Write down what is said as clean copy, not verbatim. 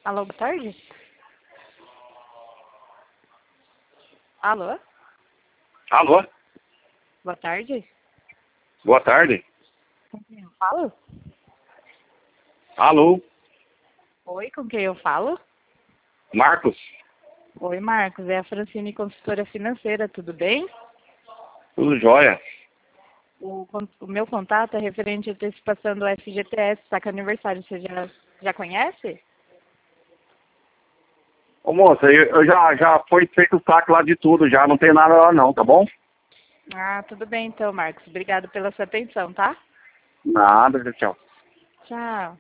Alô, boa tarde? Alô? Alô? Boa tarde? Boa tarde. Com quem eu falo? Alô? Oi, com quem eu falo? Marcos? Oi, Marcos, é a Francine, consultora financeira, tudo bem? Tudo jóia? O meu contato é referente à antecipação do FGTS, está com aniversário, você já conhece? Ô moça, eu já foi feito o saque lá de tudo, já não tem nada lá não, tá bom? Ah, tudo bem então, Marcos. Obrigado pela sua atenção, tá? Nada, tchau. Tchau.